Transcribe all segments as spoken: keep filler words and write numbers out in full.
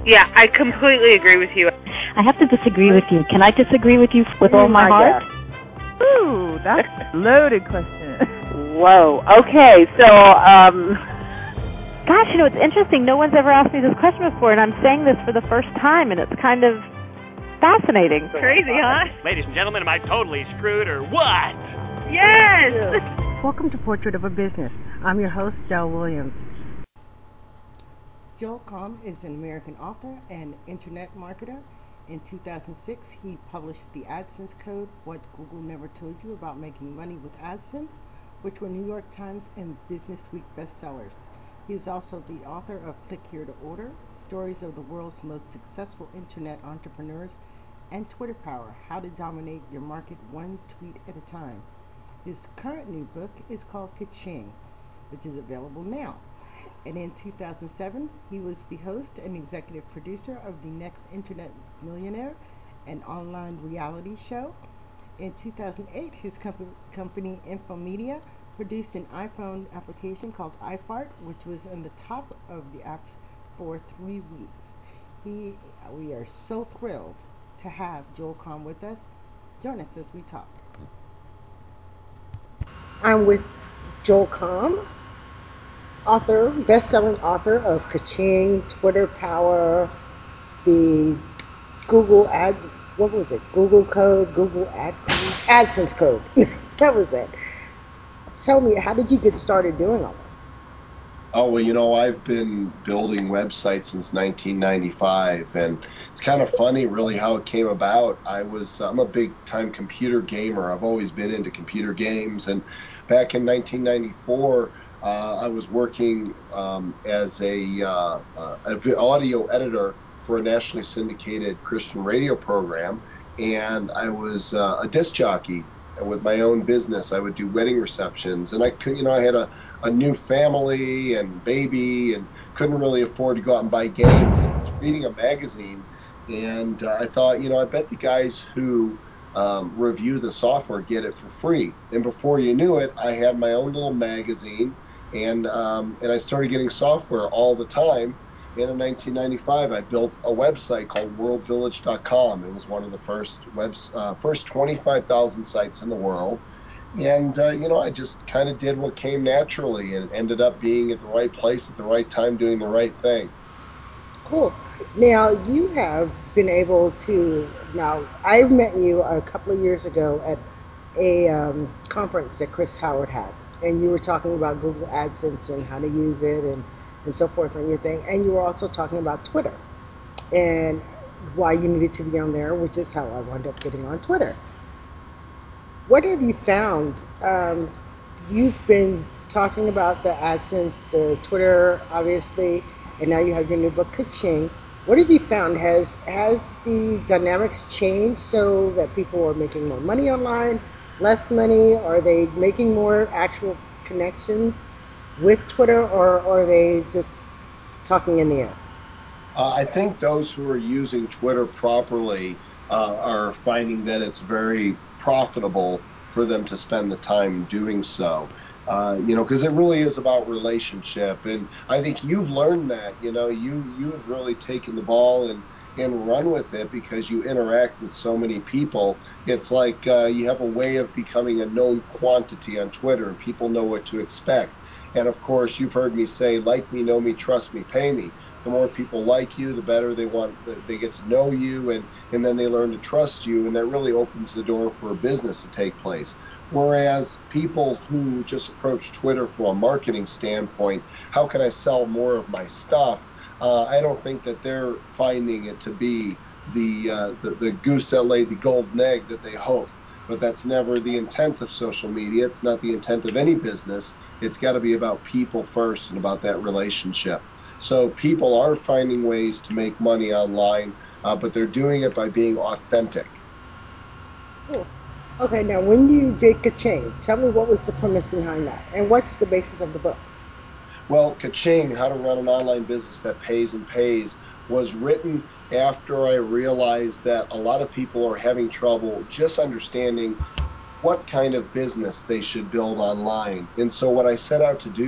Yeah, I completely agree with you. I have to disagree with you. Can I disagree with you with all my heart? Ooh, that's a loaded question. Whoa. Okay, so, um... Gosh, you know, it's interesting. No one's ever asked me this question before, and I'm saying this for the first time, and it's kind of fascinating. Crazy, huh? Ladies and gentlemen, am I totally screwed or what? Yes! Welcome to Portrait of a Business. I'm your host, Del Williams. Joel Comm is an American author and internet marketer. In two thousand six, he published The AdSense Code, What Google Never Told You About Making Money with AdSense, which were New York Times and Business Week bestsellers. He is also the author of Click Here to Order, Stories of the World's Most Successful Internet Entrepreneurs, and Twitter Power, How to Dominate Your Market One Tweet at a Time. His current new book is called Ka-Ching, which is available now. And in two thousand seven, he was the host and executive producer of The Next Internet Millionaire, an online reality show. In two thousand eight, his company, company Infomedia produced an iPhone application called iFart, which was on the top of the apps for three weeks. He, we are so thrilled to have Joel Comm with us. Join us as we talk. I'm with Joel Comm, author, best-selling author of Ka-Ching, Twitter Power, the Google Ad, what was it? Google Code, Google Ad, AdSense Code. That was it. Tell me, how did you get started doing all this? Oh, well, you know, I've been building websites since nineteen ninety-five, and it's kind of funny, really, how it came about. I was, I'm a big-time computer gamer. I've always been into computer games, and back in nineteen ninety-four, uh, I was working um, as a uh, uh, an audio editor for a nationally syndicated Christian radio program, and I was uh, a disc jockey with my own business. I would do wedding receptions, and I could, you know, I had a a new family and baby and couldn't really afford to go out and buy games. And I was reading a magazine, and uh, I thought, you know, I bet the guys who um, review the software get it for free. And before you knew it, I had my own little magazine, and um, and I started getting software all the time. And in nineteen ninety-five, I built a website called world village dot com. It was one of the first webs, uh, first twenty-five thousand sites in the world. And, uh, you know, I just kind of did what came naturally and ended up being at the right place at the right time doing the right thing. Cool. Now, you have been able to, now, I met you a couple of years ago at a um, conference that Chris Howard had, and you were talking about Google AdSense and how to use it and, and so forth on your thing, and you were also talking about Twitter and why you needed to be on there, which is how I wound up getting on Twitter. What have you found? Um, you've been talking about the AdSense, the Twitter, obviously, and now you have your new book, Ka-Ching. What have you found? Has has the dynamics changed so that people are making more money online, less money? Are they making more actual connections with Twitter, or, or are they just talking in the air? Uh, I think those who are using Twitter properly uh, are finding that it's very profitable for them to spend the time doing so. Uh, you know, because it really is about relationship, and I think you've learned that. You know, you you have really taken the ball and and run with it because you interact with so many people. It's like uh, you have a way of becoming a known quantity on Twitter, and people know what to expect. And of course, you've heard me say, "Like me, know me, trust me, pay me." The more people like you, the better they want, they get to know you, and, and then they learn to trust you, and that really opens the door for business to take place. Whereas people who just approach Twitter from a marketing standpoint, how can I sell more of my stuff? Uh, I don't think that they're finding it to be the, uh, the the goose that laid the golden egg that they hope. But that's never the intent of social media. It's not the intent of any business. It's got to be about people first and about that relationship. So people are finding ways to make money online, uh, but they're doing it by being authentic. Cool. Okay, now when you did Ka-Ching, tell me what was the premise behind that, and what's the basis of the book? Well, Ka-Ching, How to Run an Online Business That Pays and Pays, was written after I realized that a lot of people are having trouble just understanding what kind of business they should build online. And so what I set out to do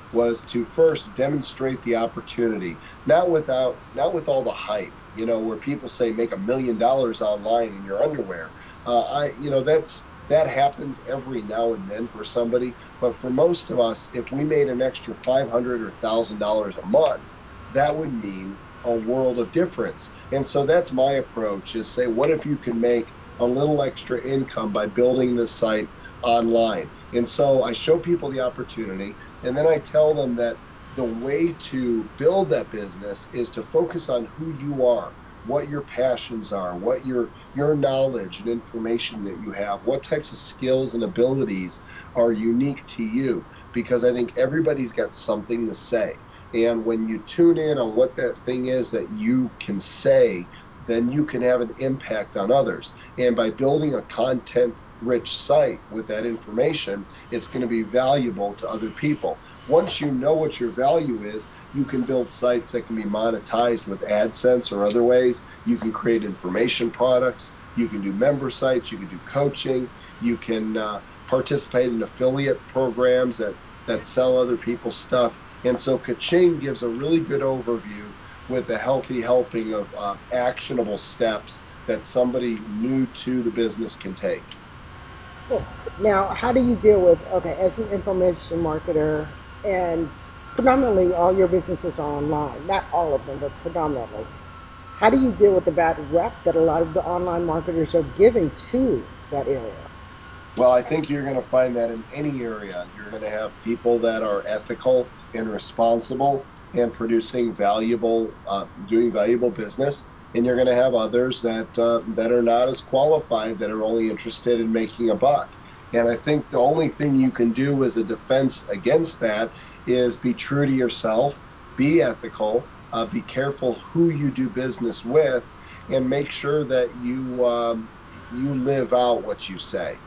was to first demonstrate the opportunity, not without not with all the hype, you know, where people say make a million dollars online in your underwear. Uh, I, you know, that's that happens every now and then for somebody, but for most of us, if we made an extra five hundred or thousand dollars a month, that would mean a world of difference. And so that's my approach: is say, what if you can make a little extra income by building this site online? And so I show people the opportunity, and then I tell them that the way to build that business is to focus on who you are, what your passions are, what your your knowledge and information that you have, what types of skills and abilities are unique to you, because I think everybody's got something to say. And when you tune in on what that thing is that you can say, then you can have an impact on others. And by building a content rich site with that information, it's going to be valuable to other people. Once you know what your value is, you can build sites that can be monetized with AdSense or other ways. You can create information products. You can do member sites. You can do coaching. You can uh, participate in affiliate programs that, that sell other people's stuff. And so Kaching gives a really good overview with a healthy helping of uh, actionable steps that somebody new to the business can take. Cool. Now, how do you deal with, okay, as an information marketer, and predominantly all your businesses are online, not all of them, but predominantly. How do you deal with the bad rep that a lot of the online marketers are giving to that area? Well, I think you're going to find that in any area. You're going to have people that are ethical and responsible and producing valuable, uh, doing valuable business, and you're going to have others that uh, that are not as qualified, that are only interested in making a buck. And I think the only thing you can do as a defense against that is be true to yourself, be ethical, uh, be careful who you do business with, and make sure that you um, you live out what you say.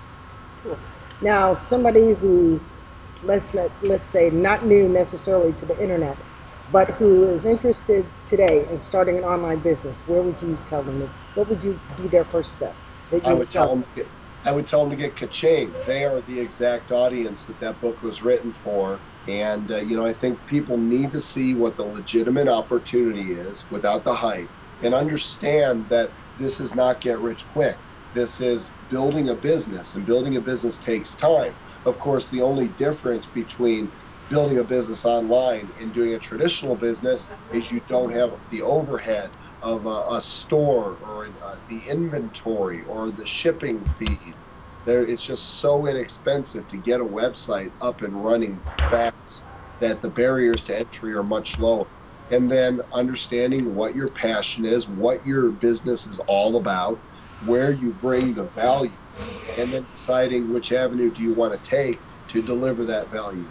Cool. Now, somebody who's, let's let, let's say, not new necessarily to the internet, but who is interested today in starting an online business, where would you tell them? To, what would you be their first step that I you would would tell tell them? them to get, I would tell them to get Kaching. They are the exact audience that that book was written for. And, uh, you know, I think people need to see what the legitimate opportunity is without the hype, and understand that this is not get rich quick. This is building a business, and building a business takes time. Of course, the only difference between building a business online and doing a traditional business is you don't have the overhead of a, a store, or uh, the inventory or the shipping fees. There, it's just so inexpensive to get a website up and running fast that the barriers to entry are much lower. And then understanding what your passion is, what your business is all about, where you bring the value, and then deciding which avenue do you want to take to deliver that value.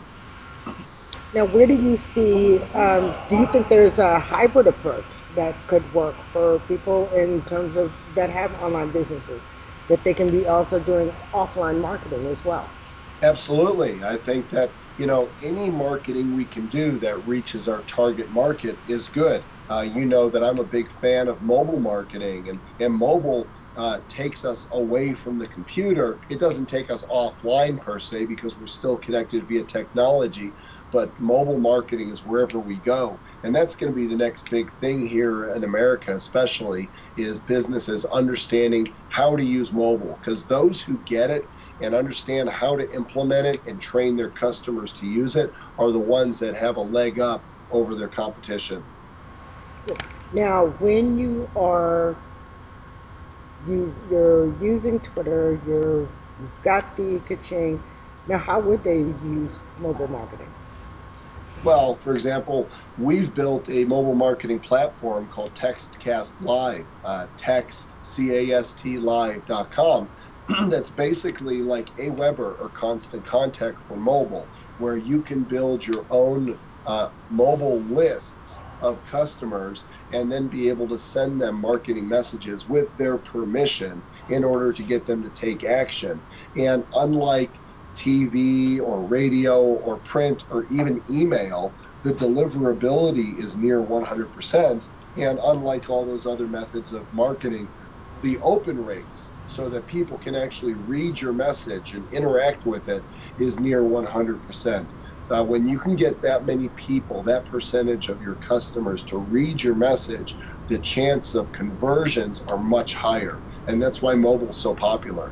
Now, where do you see, um, do you think there's a hybrid approach that could work for people in terms of that have online businesses, that they can be also doing offline marketing as well? Absolutely. I think that, you know, any marketing we can do that reaches our target market is good. Uh, you know that I'm a big fan of mobile marketing, and, and mobile uh, takes us away from the computer. It doesn't take us offline per se, because we're still connected via technology, but mobile marketing is wherever we go. And that's going to be the next big thing here in America, especially, is businesses understanding how to use mobile, because those who get it and understand how to implement it and train their customers to use it are the ones that have a leg up over their competition. Now, when you are you you're using Twitter, you're you've got the Kaching. Now, how would they use mobile marketing? Well, for example, we've built a mobile marketing platform called TextCast Live, uh, text, C A S T live dot com. That's basically like Aweber or Constant Contact for mobile, where you can build your own uh, mobile lists of customers and then be able to send them marketing messages with their permission in order to get them to take action. And unlike T V or radio or print or even email, the deliverability is near one hundred percent. And unlike all those other methods of marketing, the open rates, so that people can actually read your message and interact with it, is near one hundred percent. uh, when you can get that many people, that percentage of your customers to read your message, the chance of conversions are much higher. And that's why mobile's so popular.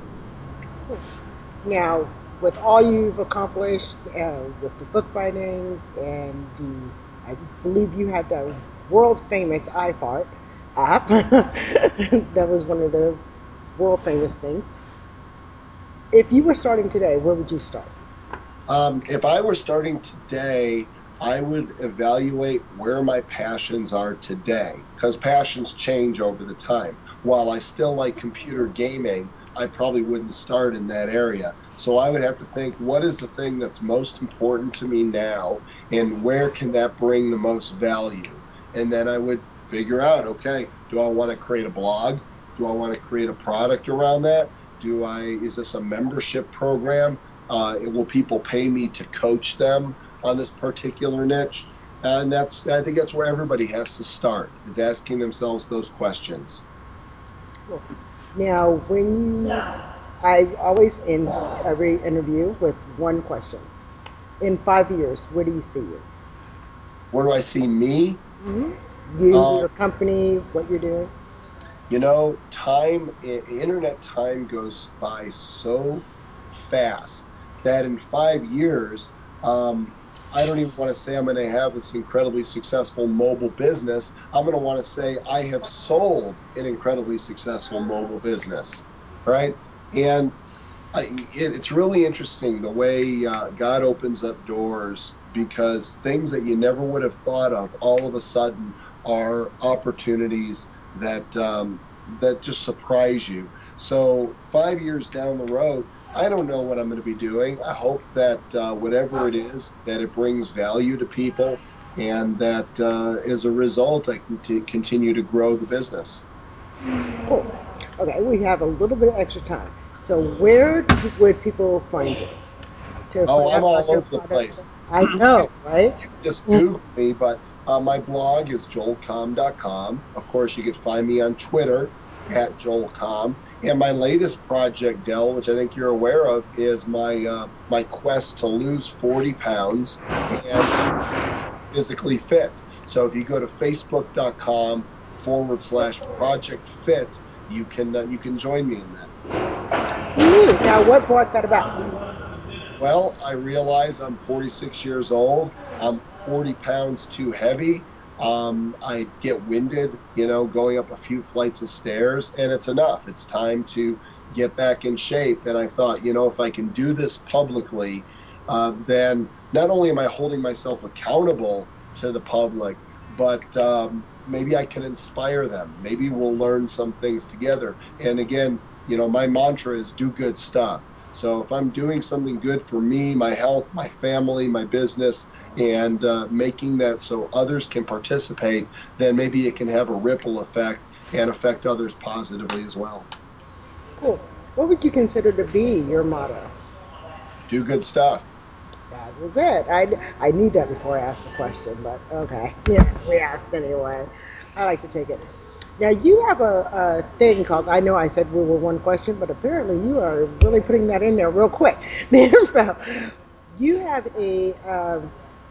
Now, with all you've accomplished uh, with the book writing and the, I believe you had the world famous iPart app. That was one of the world famous things. If you were starting today, where would you start? Um, if I were starting today, I would evaluate where my passions are today because passions change over the time. While I still like computer gaming, I probably wouldn't start in that area. So I would have to think, what is the thing that's most important to me now, and where can that bring the most value? And then I would figure out, okay, do I want to create a blog? Do I want to create a product around that? Do I, is this a membership program? Uh, will people pay me to coach them on this particular niche? And that's, I think that's where everybody has to start, is asking themselves those questions. Cool. Now, when you, I always end every interview with one question. In five years, where do you see you? Where do I see me? Hmm. You, Uh, your company, what you're doing? You know, time, internet time goes by so fast that in five years, um, I don't even want to say I'm going to have this incredibly successful mobile business. I'm going to want to say I have sold an incredibly successful mobile business, right? And I, it, it's really interesting the way uh, God opens up doors because things that you never would have thought of all of a sudden are opportunities that um, that just surprise you. So five years down the road, I don't know what I'm going to be doing. I hope that uh, whatever it is, that it brings value to people, and that uh, as a result, I can t- continue to grow the business. Cool. Okay, we have a little bit of extra time. So where would people find you to Oh, find I'm out all about your over the products? place. I know, right? Just Google me, but uh, my blog is joel comm dot com. Of course, you could find me on Twitter at joelcomm. And my latest project, Dell, which I think you're aware of, is my uh, my quest to lose forty pounds and to become physically fit. So if you go to facebook.com forward slash project fit, you can uh, you can join me in that. Neat. Now, what brought that about? Well, I realize I'm forty-six years old. I'm forty pounds too heavy. Um, I get winded, you know, going up a few flights of stairs, and it's enough. It's time to get back in shape. And I thought, you know, if I can do this publicly, uh, then not only am I holding myself accountable to the public, but um, maybe I can inspire them. Maybe we'll learn some things together. And again, you know, my mantra is do good stuff. So if I'm doing something good for me, my health, my family, my business, and uh, making that so others can participate, then maybe it can have a ripple effect and affect others positively as well. Cool. What would you consider to be your motto? Do good stuff. That was it. I, I knew that before I asked the question, but okay. Yeah, we asked anyway. I like to take it. Now, you have a, a thing called, I know I said we were one question, but apparently you are really putting that in there real quick. The info. You have a, um,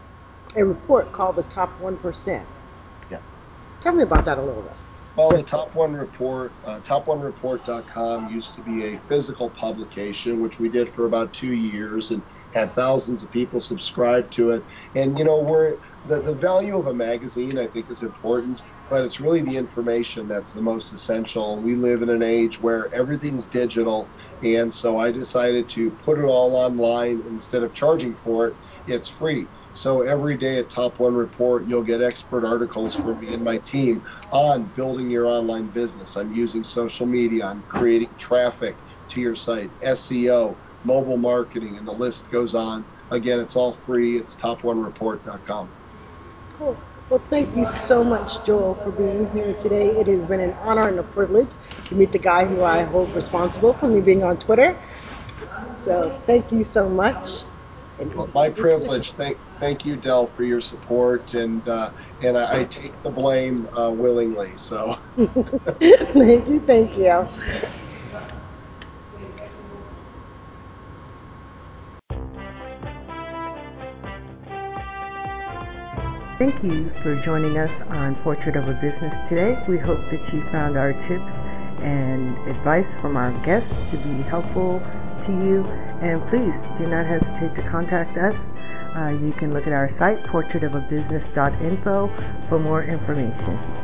a report called the Top one percent. Yeah. Tell me about that a little bit. Well, the Just Top One Report, uh, top one report dot com used to be a physical publication, which we did for about two years and had thousands of people subscribe to it. And, you know, we're the, the value of a magazine, I think, is important, but it's really the information that's the most essential. We live in an age where everything's digital. And so I decided to put it all online. Instead of charging for it, it's free. So every day at Top One Report, you'll get expert articles from me and my team on building your online business. I'm using social media. I'm creating traffic to your site, S E O, mobile marketing, and the list goes on. Again, it's all free. It's top one report dot com. cool. Well, thank you so much, Joel, for being here today. It has been an honor and a privilege to meet the guy who I hold responsible for me being on Twitter. So thank you so much. And Well, it's my been a pleasure. privilege. Thank, thank you, Dell, for your support, and uh, and I, I take the blame uh, willingly. So. Thank you, thank you. thank you for joining us on Portrait of a Business today. We hope that you found our tips and advice from our guests to be helpful to you. And please do not hesitate to contact us. Uh, you can look at our site, portrait of a business dot info, for more information.